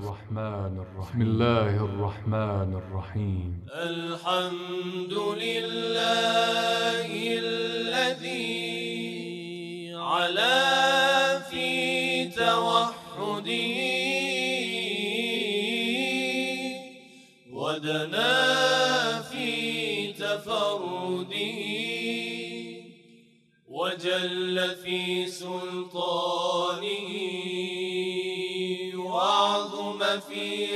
الرحمن الرحيم. بسم الله الرحمن الرحيم. الحمد لله الذي علا في توحده ودنا في تفرده وجل في سلطانه وعظم في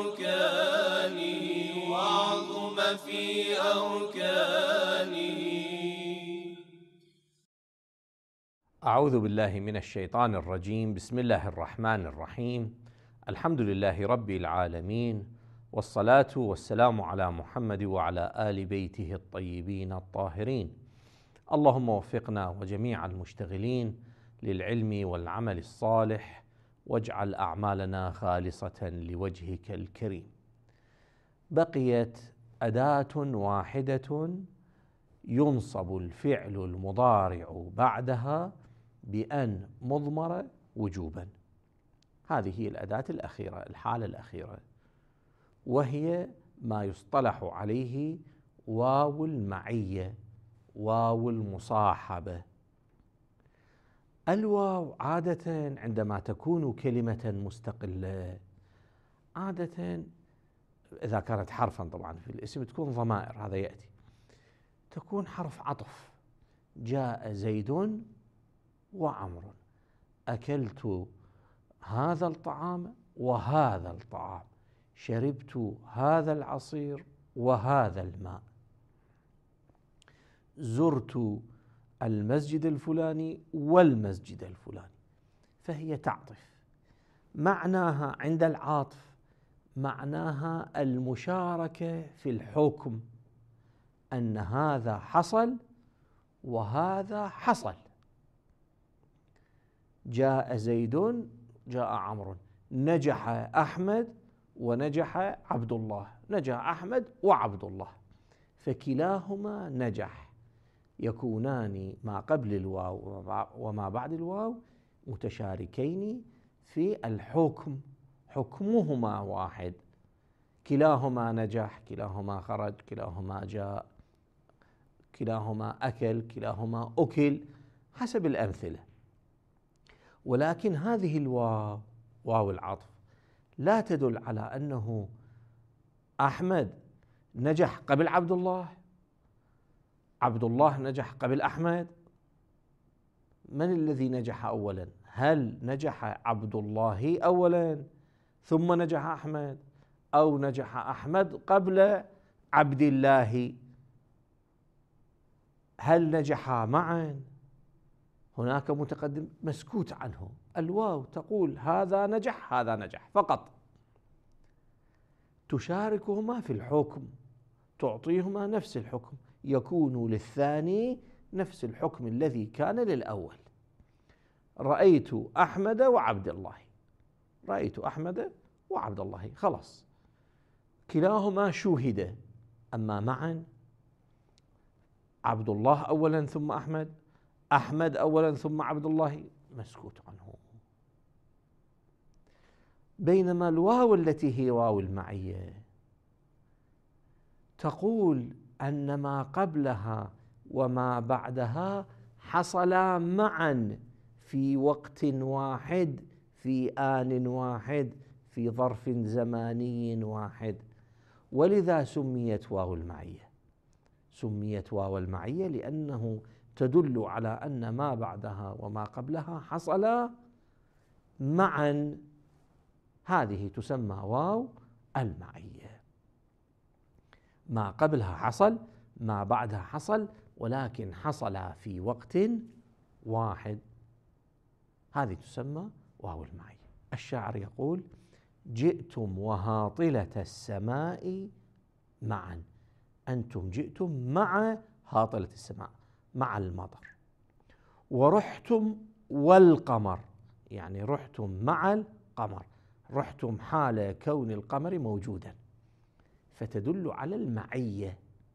أركانه أعوذ بالله من الشيطان الرجيم. بسم الله الرحمن الرحيم. الحمد لله رب العالمين، والصلاة والسلام على محمد وعلى آل بيته الطيبين الطاهرين. اللهم وفقنا وجميع المشتغلين للعلم والعمل الصالح، واجعل أعمالنا خالصة لوجهك الكريم. بقيت أداة واحدة ينصب الفعل المضارع بعدها بأن مضمرة وجوبا. هذه هي الأداة الأخيرة، الحالة الأخيرة، وهي ما يصطلح عليه واو المعية، واو المصاحبة. الواو عادة عندما تكون كلمة مستقلة، عادة إذا كانت حرفا طبعا في الاسم تكون ضمائر، هذا يأتي، تكون حرف عطف. جاء زيد وعمر، أكلت هذا الطعام وهذا الطعام، شربت هذا العصير وهذا الماء، زرت المسجد الفلاني والمسجد الفلاني. فهي تعطف. معناها عند العاطف معناها المشاركة في الحكم، أن هذا حصل وهذا حصل. جاء زيد، جاء عمرو، نجح أحمد ونجح عبد الله، نجح أحمد وعبد الله، فكلاهما نجح. يكونان ما قبل الواو وما بعد الواو متشاركين في الحكم، حكمهما واحد، كلاهما نجح، كلاهما خرج، كلاهما جاء، كلاهما أكل، كلاهما أكل، حسب الأمثلة. ولكن هذه الواو، واو العطف، لا تدل على أنه أحمد نجح قبل عبد الله، عبد الله نجح قبل أحمد. من الذي نجح أولا؟ هل نجح عبد الله أولا ثم نجح أحمد، أو نجح أحمد قبل عبد الله؟ هل نجحا معا؟ هناك متقدم مسكوت عنه. الواو تقول هذا نجح هذا نجح فقط، تشاركهما في الحكم، تعطيهما نفس الحكم، يكون للثاني نفس الحكم الذي كان للأول. رأيت أحمد وعبد الله، رأيت أحمد وعبد الله، خلاص كلاهما شوهد. أما معا، عبد الله أولا ثم أحمد، أحمد أولا ثم عبد الله، مسكوت عنه. بينما الواو التي هي واو المعية تقول أن ما قبلها وما بعدها حصلا معا في وقت واحد، في آن واحد، في ظرف زماني واحد، ولذا سميت واو المعية. سميت واو المعية لأنه تدل على أن ما بعدها وما قبلها حصل معا. هذه تسمى واو المعية. ما قبلها حصل، ما بعدها حصل، ولكن حصل في وقت واحد، هذه تسمى واو المعية. الشاعر يقول: جئتم وهاطلة السماء معا. أنتم جئتم مع هاطلة السماء، مع المطر. ورحتم والقمر، يعني رحتم مع القمر، رحتم حال كون القمر موجودا، فتدل على المعية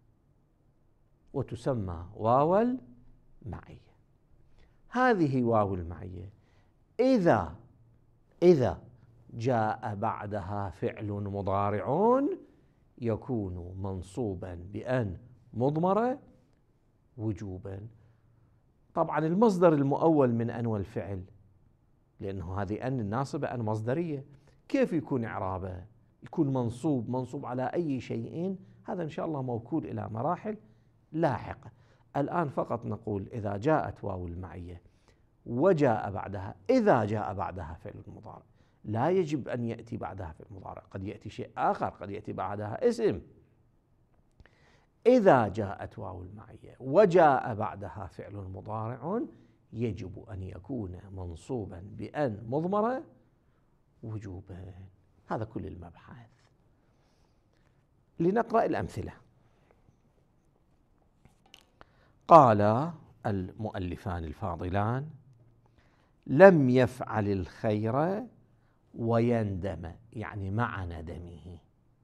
وتسمى واو المعية. هذه واو المعية إذا جاء بعدها فعل مضارع يكون منصوبا بأن مضمرة وجوبا. طبعا المصدر المؤول من أن والفعل، لأنه هذه أن الناصبة أن مصدرية، كيف يكون إعرابه؟ يكون منصوب على أي شيء؟ هذا إن شاء الله موكول إلى مراحل لاحقة. الآن فقط نقول إذا جاءت واو المعية وجاء بعدها، إذا جاء بعدها فعل مضارع، لا يجب أن يأتي بعدها فعل مضارع، قد يأتي شيء آخر، قد يأتي بعدها اسم. إذا جاءت واو المعية وجاء بعدها فعل مضارع يجب أن يكون منصوبا بأن مضمرة وجوبا. هذا كل المبحث. لنقرأ الأمثلة. قال المؤلفان الفاضلان: لم يفعل الخير ويندم، يعني مع ندمه.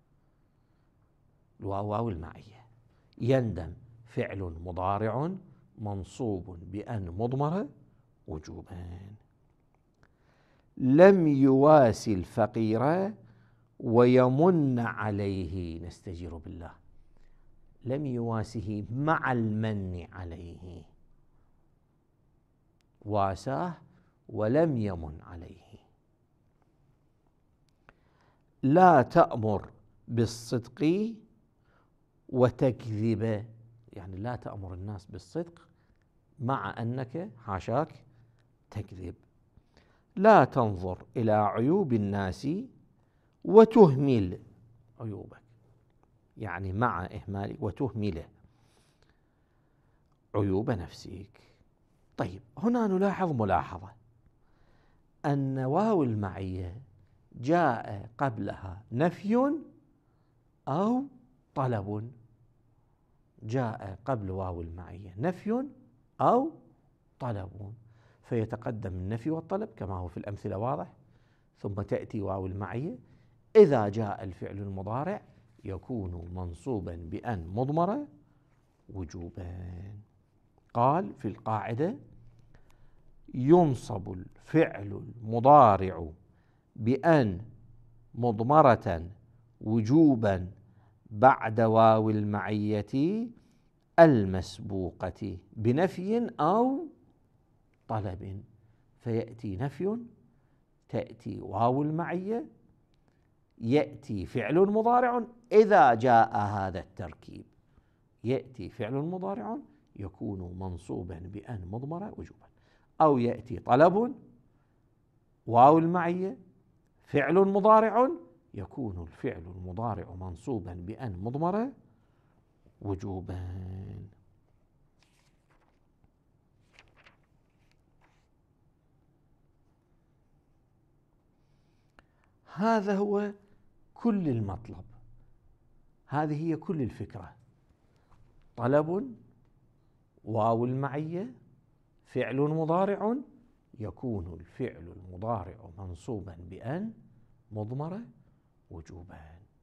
واو المعية. يندم فعل مضارع منصوب بأن مضمرة وجوبا. لم يواسي الفقير ويمن عليه، نستجير بالله. لم يواسه مع المن عليه، واساه ولم يمن عليه. لا تأمر بالصدق وتكذب، يعني لا تأمر الناس بالصدق مع أنك حاشاك تكذب. لا تنظر إلى عيوب الناس وتهمل عيوبك، يعني مع إهمالك وتهمل عيوب نفسك. طيب، هنا نلاحظ ملاحظة، أن واو المعية جاء قبلها نفي أو طلب. جاء قبل واو المعية نفي أو طلب، فيتقدم النفي والطلب كما هو في الأمثلة واضح، ثم تأتي واو المعية. إذا جاء الفعل المضارع يكون منصوبا بأن مضمرة وجوبا. قال في القاعدة: ينصب الفعل المضارع بأن مضمرة وجوبا بعد واو المعية المسبوقة بنفي أو طلب. فيأتي نفي، تأتي واو المعية، يأتي فعل مضارع. إذا جاء هذا التركيب يأتي فعل مضارع يكون منصوبا بأن مضمرة وجوبا، أو يأتي طلب واو المعية فعل مضارع يكون الفعل المضارع منصوبا بأن مضمرة وجوبا. هذا هو كل المطلب، هذه هي كل الفكرة. طلب واو المعية فعل مضارع يكون الفعل المضارع منصوبا بأن مضمرة وجوبا.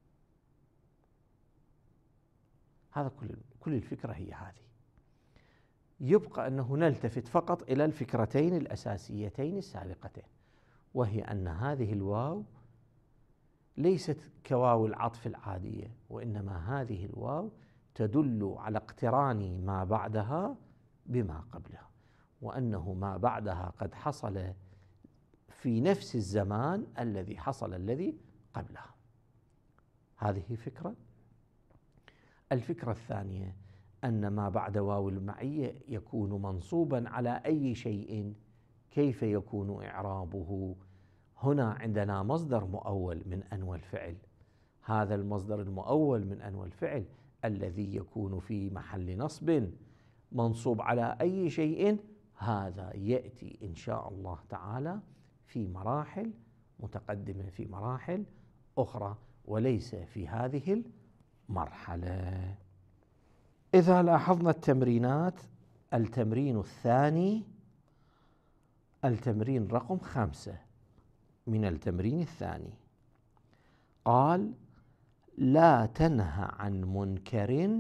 هذا كل الفكرة هي هذه. يبقى أنه نلتفت فقط إلى الفكرتين الأساسيتين السابقتين، وهي أن هذه الواو ليست كواو العطف العادية، وإنما هذه الواو تدل على اقتران ما بعدها بما قبلها، وأنه ما بعدها قد حصل في نفس الزمان الذي حصل الذي قبلها. هذه فكرة. الفكرة الثانية أن ما بعد واو المعية يكون منصوبا على أي شيء. كيف يكون إعرابه؟ هنا عندنا مصدر مؤول من أن والفعل. هذا المصدر المؤول من أن والفعل الذي يكون في محل نصب منصوب على أي شيء، هذا يأتي إن شاء الله تعالى في مراحل متقدمة، في مراحل أخرى، وليس في هذه المرحلة. إذا لاحظنا التمرينات، التمرين الثاني، التمرين رقم 5 من التمرين الثاني، قال: لا تنهى عن منكر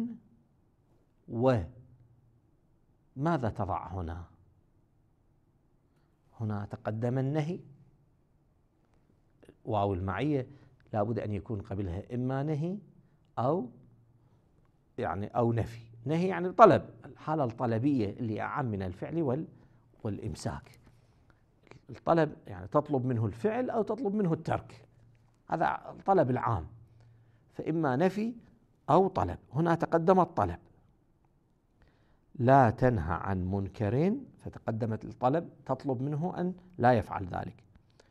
ماذا تضع هنا؟ هنا تقدم النهي واو المعية لابد أن يكون قبلها إما نهي أو أو نفي. نهي يعني طلب، الحالة الطلبية اللي أعم من الفعل والإمساك. الطلب يعني تطلب منه الفعل أو تطلب منه الترك، هذا الطلب العام، فإما نفي أو طلب. هنا تقدم الطلب، لا تنهى عن منكر، فتقدمت الطلب تطلب منه أن لا يفعل ذلك.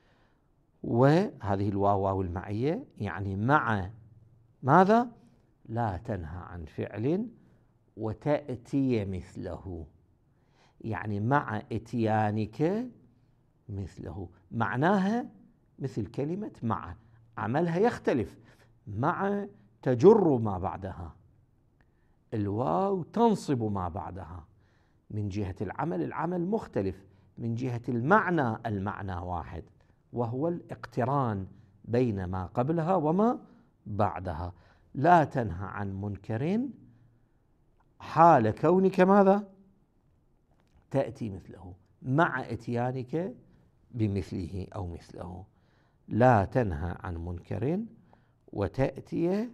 وهذه الواو واو المعية يعني مع ماذا؟ لا تنهى عن فعل وتأتي مثله، يعني مع إتيانك مثله. معناها مثل كلمة مع، عملها يختلف، مع تجر ما بعدها، الواو تنصب ما بعدها. من جهة العمل مختلف، من جهة المعنى واحد، وهو الاقتران بين ما قبلها وما بعدها. لا تنهى عن منكر حال كونك ماذا؟ تأتي مثله، مع إتيانك بمثله أو مثله. لا تنهى عن منكر وتأتي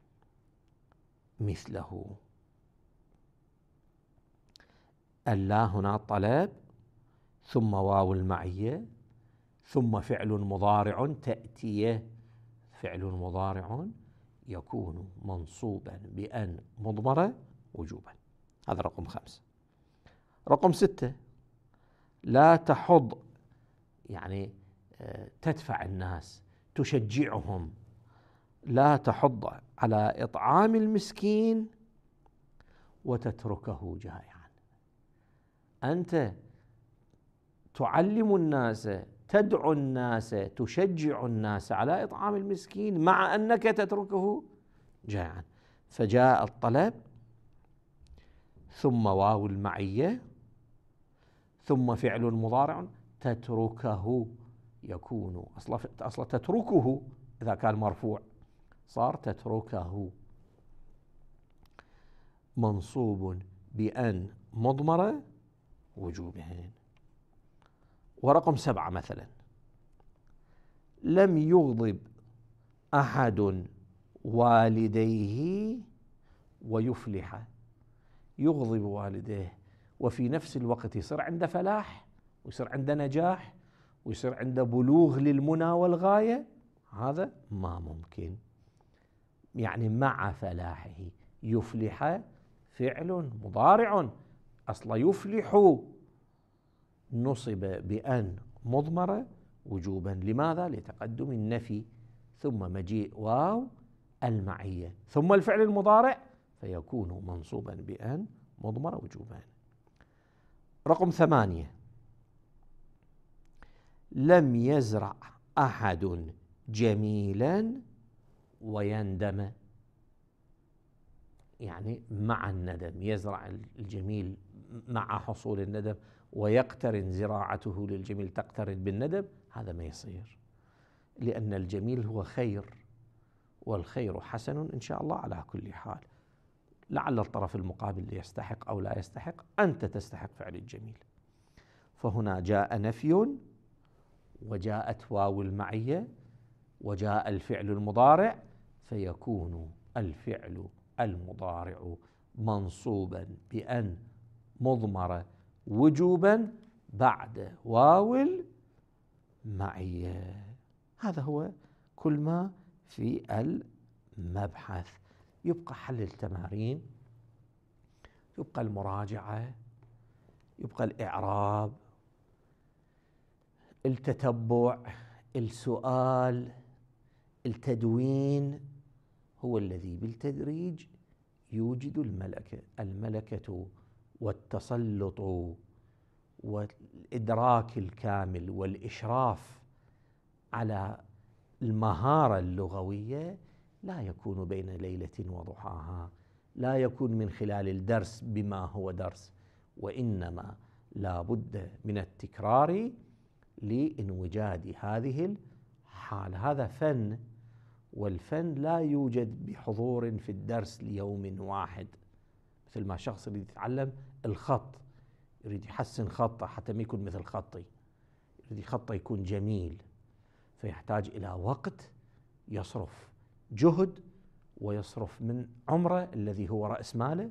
مثله. اللا هنا طلب، ثم واو المعية، ثم فعل مضارع تأتي. فعل مضارع يكون منصوبا بأن مضمرة وجوبا. هذا رقم 5. رقم 6، لا تحض، يعني تدفع الناس، تشجعهم. لا تحض على إطعام المسكين وتتركه جائعا. أنت تعلم الناس، تدعو الناس، تشجع الناس على إطعام المسكين مع أنك تتركه جائعا. فجاء الطلب، ثم واو المعية، ثم فعل مضارع تتركه، يكون أصلا تتركه إذا كان مرفوع، صار تتركه منصوب بأن مضمرة وجوبهن. ورقم 7 مثلا، لم يغضب أحد والديه ويفلح. يغضب والديه وفي نفس الوقت يصير عنده فلاح، ويصير عنده نجاح، ويصير عنده بلوغ للمنى والغاية، هذا ما ممكن. يعني مع فلاحه، يفلح فعل مضارع، أصلا يفلح نصب بأن مضمرة وجوبا. لماذا؟ لتقدم النفي، ثم مجيء واو المعية، ثم الفعل المضارع، فيكون منصوبا بأن مضمرة وجوبا. رقم 8، لم يزرع أحد جميلا ويندم. يعني مع الندم، يزرع الجميل مع حصول الندم، ويقترن زراعته للجميل تقترن بالندم، هذا ما يصير، لأن الجميل هو خير، والخير حسن إن شاء الله على كل حال. لعل الطرف المقابل يستحق أو لا يستحق، أنت تستحق فعل الجميل. فهنا جاء نفي، وجاءت واو المعية، وجاء الفعل المضارع، فيكون الفعل المضارع منصوبا بأن مضمرة وجوبا بعد واو المعية. هذا هو كل ما في المبحث. يبقى حل التمارين، يبقى المراجعة، يبقى الإعراب، التتبع، السؤال، التدوين، هو الذي بالتدريج يوجد الملكة والتسلط والإدراك الكامل والإشراف على المهارة اللغوية. لا يكون بين ليلة وضحاها، لا يكون من خلال الدرس بما هو درس، وإنما لا بد من التكرار لإنوجاد هذه الحالة. هذا فن، والفن لا يوجد بحضور في الدرس ليوم واحد. مثل ما شخص يريد يتعلم الخط، يريد يحسن خطه حتى ما يكون مثل خطي، يريد خطه يكون جميل، فيحتاج إلى وقت، يصرف جهد ويصرف من عمره الذي هو رأس ماله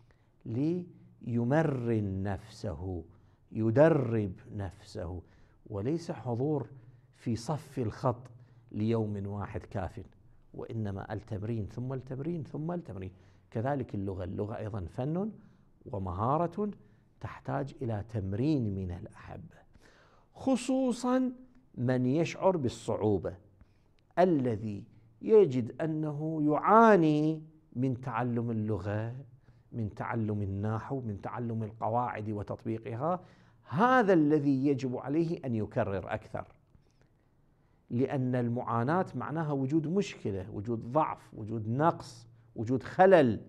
ليمرن نفسه، يدرب نفسه، وليس حضور في صف الخط ليوم واحد كاف، وإنما التمرين ثم التمرين ثم التمرين. كذلك اللغة أيضا فن ومهارة تحتاج إلى تمرين من الأحبة، خصوصا من يشعر بالصعوبة، الذي يجد أنه يعاني من تعلم اللغة، من تعلم النحو، من تعلم القواعد وتطبيقها. هذا الذي يجب عليه أن يكرر أكثر، لأن المعاناة معناها وجود مشكلة، وجود ضعف، وجود نقص، وجود خلل،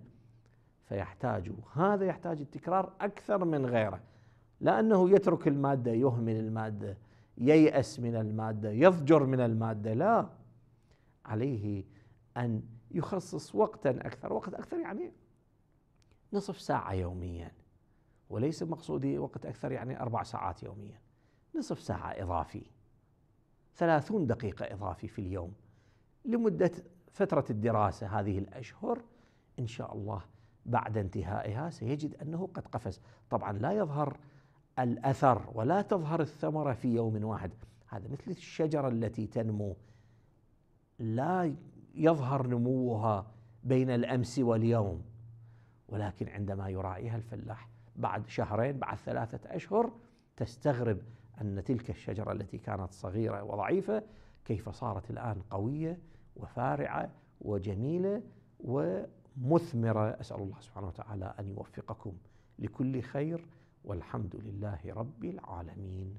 هذا يحتاج التكرار أكثر من غيره. لأنه يترك المادة، يهمل المادة، ييأس من المادة، يضجر من المادة، لا، عليه أن يخصص وقتا أكثر. وقت أكثر يعني نصف ساعة يوميا، وليس مقصودي وقت أكثر يعني 4 ساعات يوميا، نصف ساعة إضافي، 30 دقيقة إضافي في اليوم لمدة فترة الدراسة هذه الأشهر. إن شاء الله بعد انتهائها سيجد أنه قد قفز. طبعا لا يظهر الأثر ولا تظهر الثمرة في يوم واحد، هذا مثل الشجرة التي تنمو، لا يظهر نموها بين الأمس واليوم، ولكن عندما يراعيها الفلاح بعد شهرين، بعد 3 أشهر، تستغرب أن تلك الشجرة التي كانت صغيرة وضعيفة كيف صارت الآن قوية وفارعة وجميلة ومثمرة. أسأل الله سبحانه وتعالى أن يوفقكم لكل خير، والحمد لله رب العالمين.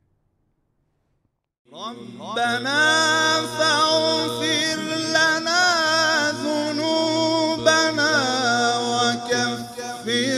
ربنا فاغفر لنا ذنوبنا وكفر